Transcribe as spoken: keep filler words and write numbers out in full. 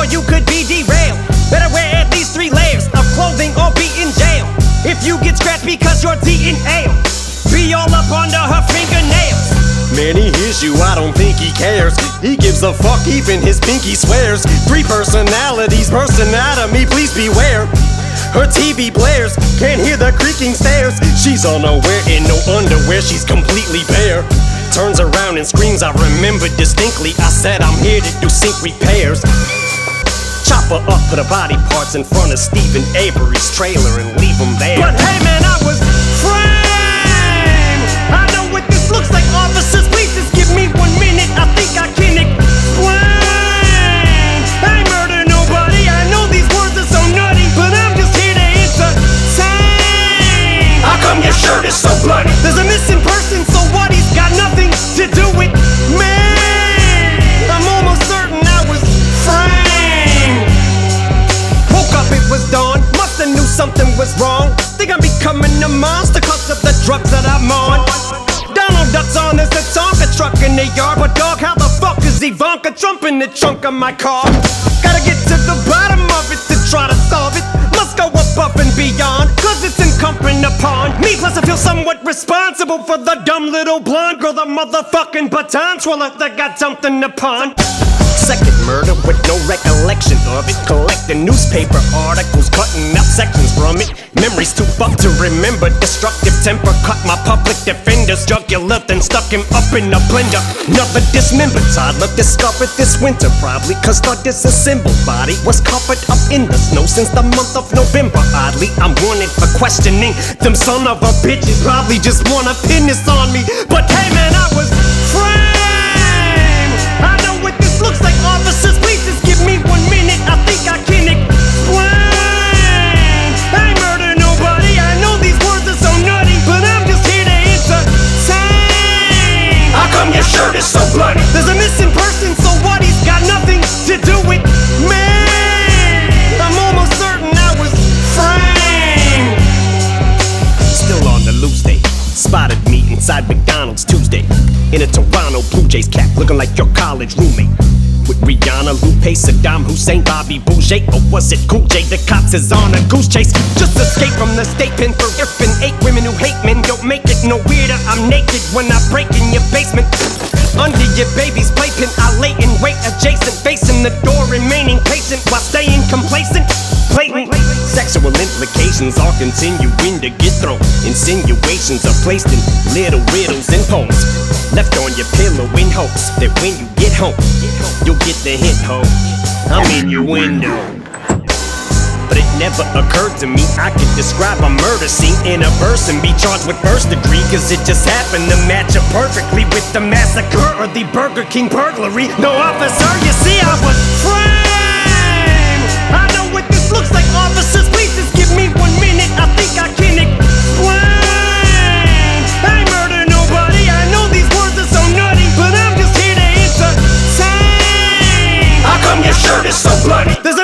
or you could be derailed. Better wear at least three layers of clothing or be in jail. If you get scratched because you're D N A, be all up under her fingernails. Man, he hears you, I don't think he cares. He gives a fuck, even his pinky swears. Three personalities, burst anatomy, please beware. Her T V blares, can't hear the creaking stairs. She's unaware in no underwear, she's completely bare. Turns around and screams, I remember distinctly. I said I'm here to do sink repairs. Chop her up, put her body parts in front of Stephen Avery's trailer and leave him there. But hey man, I was framed. I know what this looks like, officers, please just give me one minute. I think I can explain. I ain't murder nobody, I know these words are so nutty, but I'm just here to entertain. How come your shirt is so bloody? There's a missing person, so what? He's got nothing to do with me. I'm almost certain I was framed. Woke up, it was dawn, musta knew something was wrong. Think I'm becoming a monster cause of the drugs that I'm on. Donald Duck's on as the Tonka truck in the yard, but dog, how the fuck is Ivanka Trump in the trunk of my car? Gotta get to the bottom of it to try to solve it. Must go above and beyond, cause it's incumbent upon me. Plus I feel somewhat responsible for the dumb little blonde girl, the motherfucking baton twirler that got something upon. Second murder with no recollection of it. Collecting newspaper articles, cutting out sections from it. Memories too fucked to remember. Destructive temper cut my public defender's jugular, then stuck him up in a blender. Another dismembered toddler discovered this winter, probably cause the disassembled body was covered up in the snow since the month of November. Oddly, I'm wanted for questioning. Them son of a bitches probably just wanna pin this on me. But hey man, I was framed. I know what this looks like, officers, please just give me one minute. I think I can explain. I ain't murder nobody, I know these words are so nutty, but I'm just here to entertain. How come your shirt is so bloody? There's a missing person, so what? He's got nothing to do with me. I'm almost certain I was framed. Still on the loose day. Spotted me inside McDonald's Tuesday in a Toronto Blue Jays cap, looking like your college roommate. With Rihanna, Lupe, Saddam Hussein, Bobby Boucher, or was it Cool J? The cops is on a goose chase. Just escape from the state pen for irpin' eight women who hate men. Don't make it no weirder, I'm naked when I break in your basement. Under your baby's playpen, I lay in wait adjacent, facing the door, remaining patient while staying complacent. Blatant sexual implications are continuing to get thrown. Insinuations are placed in little riddles and poems, left on your pillow in hopes that when you get home, you'll get the hint, ho, I'm in your window. But it never occurred to me I could describe a murder scene in a verse and be charged with first degree, cause it just happened to match up perfectly with the massacre or the Burger King burglary. No, officer, you see I was framed. I know what this looks like, officers, please just give me one minute. I think I can explain. I ain't murder nobody, I know these words are so nutty, but I'm just here to entertain. How come your shirt is so bloody? There's